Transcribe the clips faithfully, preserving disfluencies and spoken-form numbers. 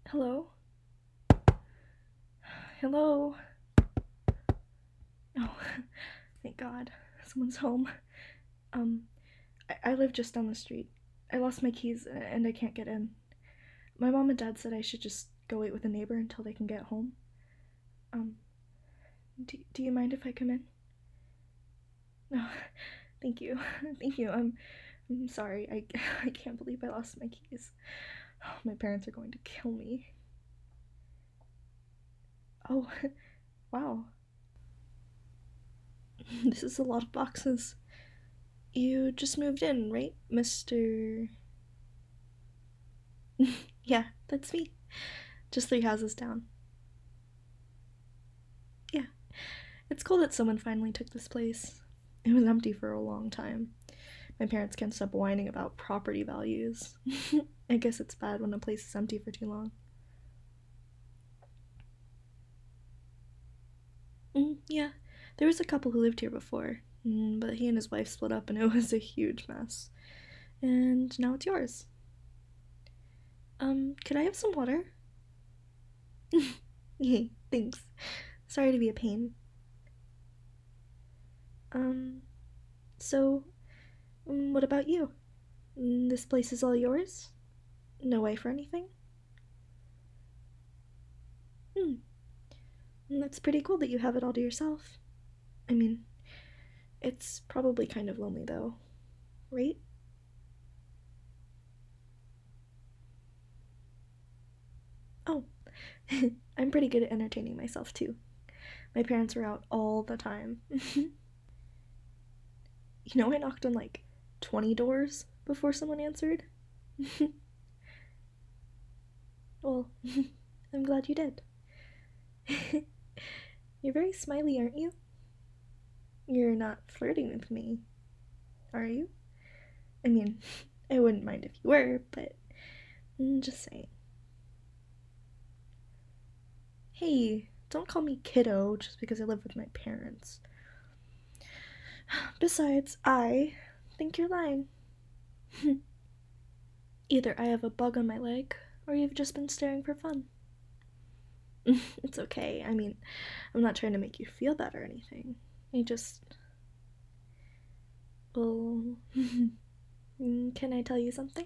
Hello? Hello? Oh, thank God. Someone's home. Um, I-, I live just down the street. I lost my keys and I can't get in. My mom and dad said I should just go wait with a neighbor until they can get home. Um, do, do you mind if I come in? No, thank you. Thank you. I'm, I'm sorry. I, I can't believe I lost my keys. Oh, my parents are going to kill me. Oh, wow. This is a lot of boxes. You just moved in, right, Mister Yeah, that's me. Just three houses down. Yeah. It's cool that someone finally took this place. It was empty for a long time. My parents can't stop whining about property values. I guess it's bad when a place is empty for too long. Mm, yeah, there was a couple who lived here before, mm, but he and his wife split up and it was a huge mess. And now it's yours. Um, could I have some water? Yay, thanks. Sorry to be a pain. Um, so, mm, what about you? Mm, This place is all yours? No wife or anything? Hmm, mm, that's pretty cool that you have it all to yourself. I mean, it's probably kind of lonely though, right? Oh, I'm pretty good at entertaining myself too. My parents were out all the time. You know, I knocked on like twenty doors before someone answered. Well, I'm glad you did. You're very smiley, aren't you? You're not flirting with me, are you? I mean, I wouldn't mind if you were, but I'm just saying. Hey, don't call me kiddo just because I live with my parents. Besides, I think you're lying. Either I have a bug on my leg, or you've just been staring for fun. It's okay. I mean, I'm not trying to make you feel bad or anything. I just. Well. Can I tell you something?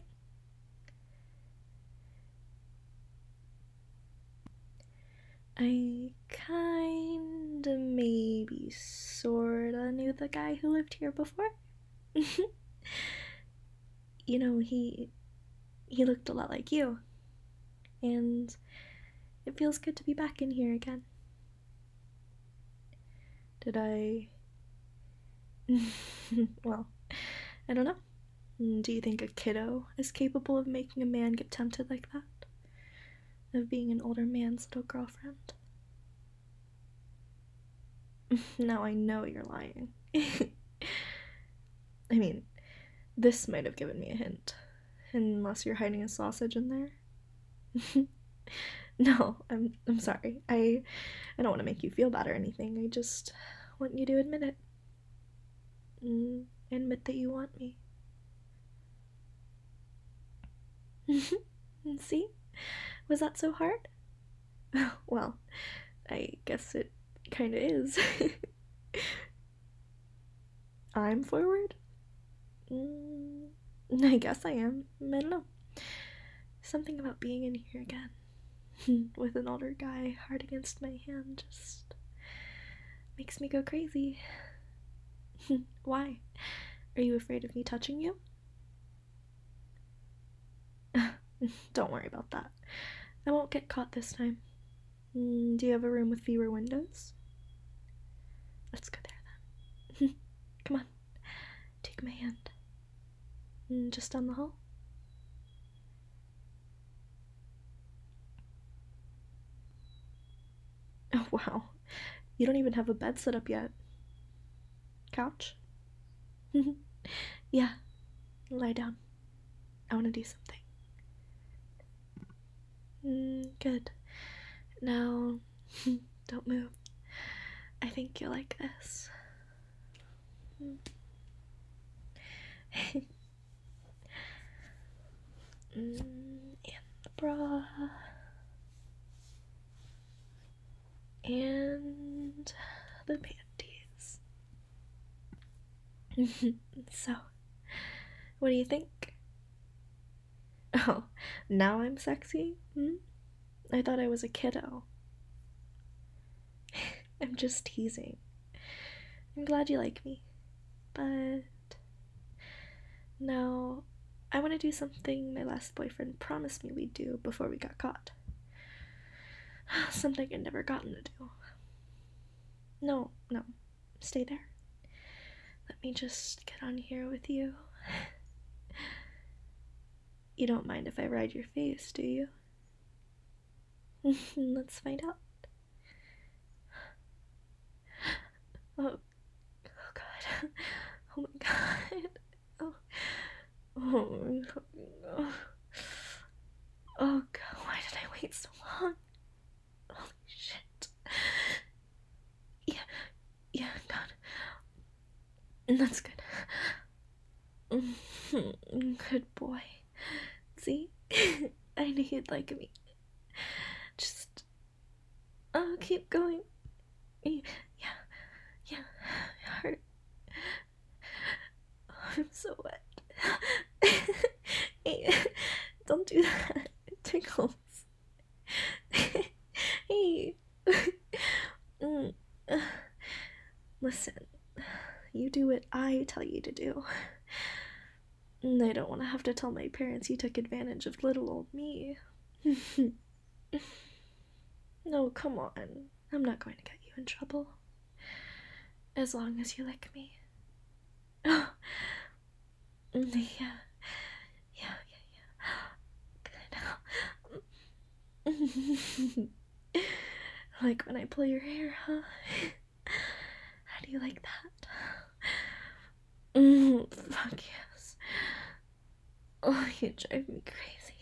I kinda maybe sorta knew the guy who lived here before. You know, he he looked a lot like you, and it feels good to be back in here again. Did I? Well, I don't know. Do you think a kiddo is capable of making a man get tempted like that? Of being an older man's little girlfriend? Now I know you're lying. I mean, this might have given me a hint. Unless you're hiding a sausage in there. No, I'm I'm sorry. I I don't want to make you feel bad or anything. I just want you to admit it. Mm, admit that you want me. See? Was that so hard? Well, I guess it kind of is. I'm forward? Mm, I guess I am. I don't know. Something about being in here again with an older guy hard against my hand just makes me go crazy. Why? Are you afraid of me touching you? Don't worry about that. I won't get caught this time. Mm, do you have a room with fewer windows? Let's go there then. Come on, take my hand. Mm, just down the hall. Oh, wow. You don't even have a bed set up yet. Couch? Yeah, lie down. I want to do something. Mm, good. Now, don't move. I think you like this. Mm. mm, and the bra. And the panties. So, what do you think? Oh, now I'm sexy? Hmm? I thought I was a kiddo. I'm just teasing. I'm glad you like me. But now, I want to do something my last boyfriend promised me we'd do before we got caught. Something I'd never gotten to do. No, no. Stay there. Let me just get on here with you. You don't mind if I ride your face, do you? Let's find out. Oh, oh god. Oh my god. Oh, oh, oh. Oh god, why did I wait so long? Holy shit. Yeah, yeah, God. That's good. Good boy. See? I knew you'd like me. Just... Oh, keep going. Yeah, yeah, hurt. Oh, I'm so wet. Hey, don't do that. It tickles. Hey. mm. Listen, you do what I tell you to do. I don't want to have to tell my parents you took advantage of little old me. No, come on. I'm not going to get you in trouble. As long as you lick me. Yeah. Yeah, yeah, yeah. Good. Like when I pull your hair, huh? How do you like that? Mm, fuck yes. Oh, you drive me crazy.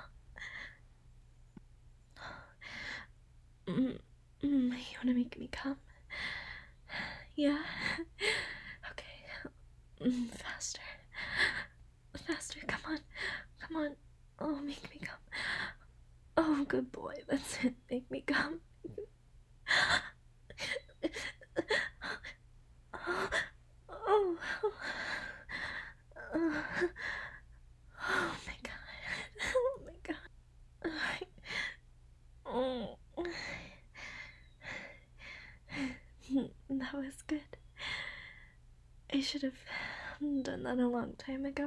Mm, mm, you wanna make me come? Yeah? Okay. Mm, faster. Faster, come on. Come on. Oh, make me come. Oh, good boy. That's it. Make me come. Oh, oh, oh, oh my god. Oh my god. Oh. That was good. I should have done that a long time ago.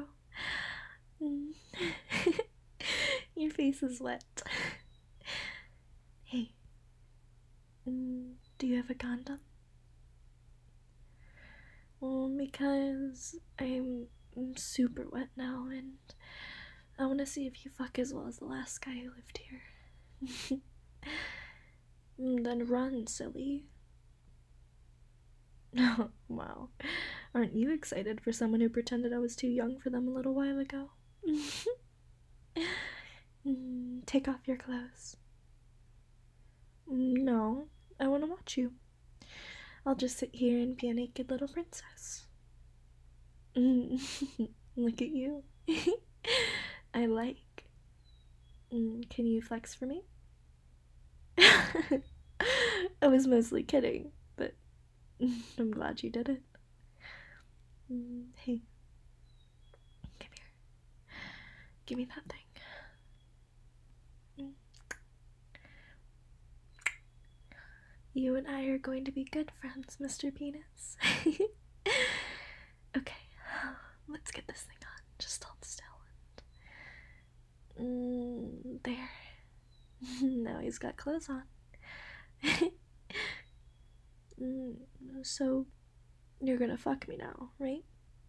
Your face is wet. Hey, do you have a condom? Well, because I'm super wet now and I want to see if you fuck as well as the last guy who lived here. Then run, silly. Wow. Aren't you excited for someone who pretended I was too young for them a little while ago? Take off your clothes. No, I want to watch you. I'll just sit here and be a naked little princess. Look at you. I like. Can you flex for me? I was mostly kidding, but I'm glad you did it. Hey, come here. Give me that thing. You and I are going to be good friends, Mister Penis. Okay, let's get this thing on. Just hold still. And... Mm, there. Now he's got clothes on. mm, so, you're gonna fuck me now, right?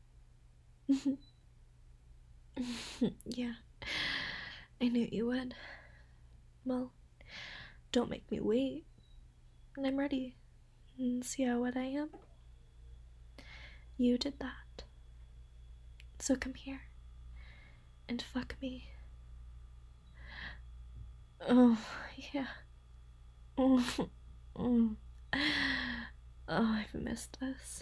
Yeah, I knew you would. Well, don't make me wait. I'm ready. See how wet I am? You did that. So come here and fuck me. Oh, yeah. Oh, oh. Oh, I've missed this.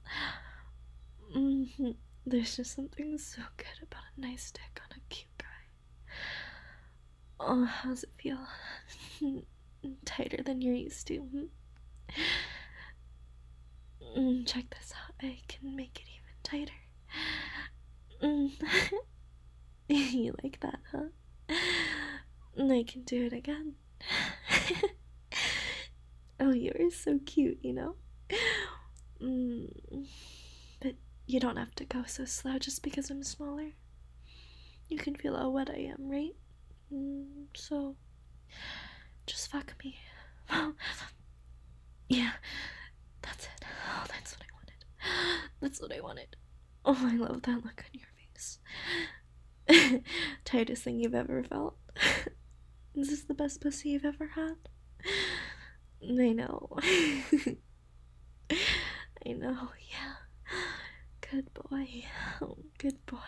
Mm-hmm. There's just something so good about a nice dick on a cute guy. Oh, how's it feel? tighter than you're used to. Mm, check this out. I can make it even tighter. Mm. You like that, huh? I can do it again. Oh, you're so cute, you know? Mm. But you don't have to go so slow just because I'm smaller. You can feel how wet I am, right? Mm, so, just fuck me. Yeah, that's it. Oh, that's what I wanted. That's what I wanted. Oh, I love that look on your face. Tightest thing you've ever felt. Is this the best pussy you've ever had? I know. I know, yeah. Good boy. Oh, good boy.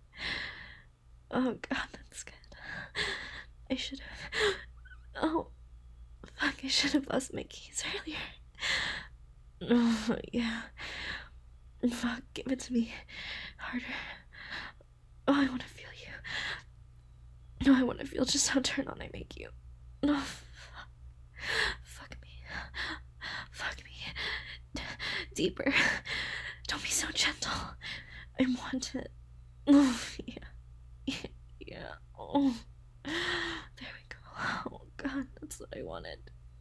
Oh god, that's good. I should have. Oh, fuck, I should have lost my keys earlier. Oh, yeah. Fuck, give it to me. Harder. Oh, I want to feel you. Oh, I want to feel just how turn on I make you. Oh, fuck. Fuck me. Fuck me. D- deeper. Don't be so gentle. I want it. Oh, yeah. Yeah. Oh. There we go. Oh, God, that's what I wanted.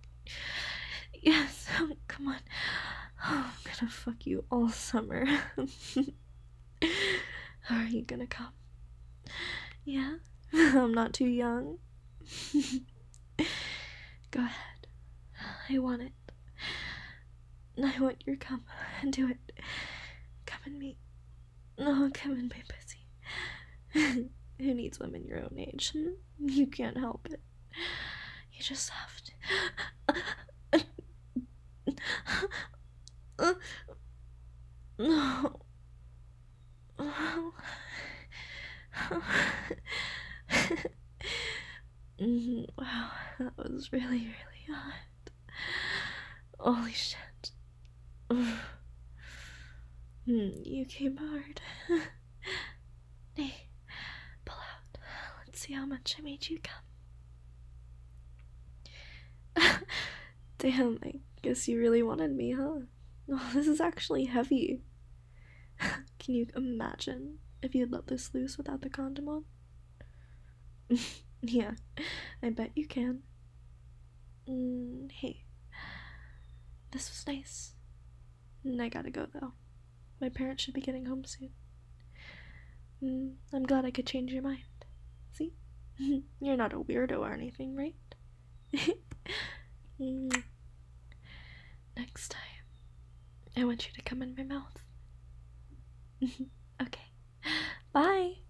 Yes. Oh, come on. Oh, I'm gonna fuck you all summer. Are you gonna come? Yeah? I'm not too young. Go ahead. I want it. I want your come. Do it. Come in me. No, come in my pussy. Who needs women your own age? Hmm? You can't help it. You just have to. No. Mm, wow, that was really, really hot. Holy shit. Mm, you came hard. Hey, pull out. Let's see how much I made you come. Damn, I guess you really wanted me, huh? Oh, this is actually heavy. Can you imagine if you had let this loose without the condom on? Yeah, I bet you can. Mm, hey, this was nice. I gotta go though. My parents should be getting home soon. Mm, I'm glad I could change your mind. See? You're not a weirdo or anything, right? Mm. Next time, I want you to come in my mouth. Okay. Bye!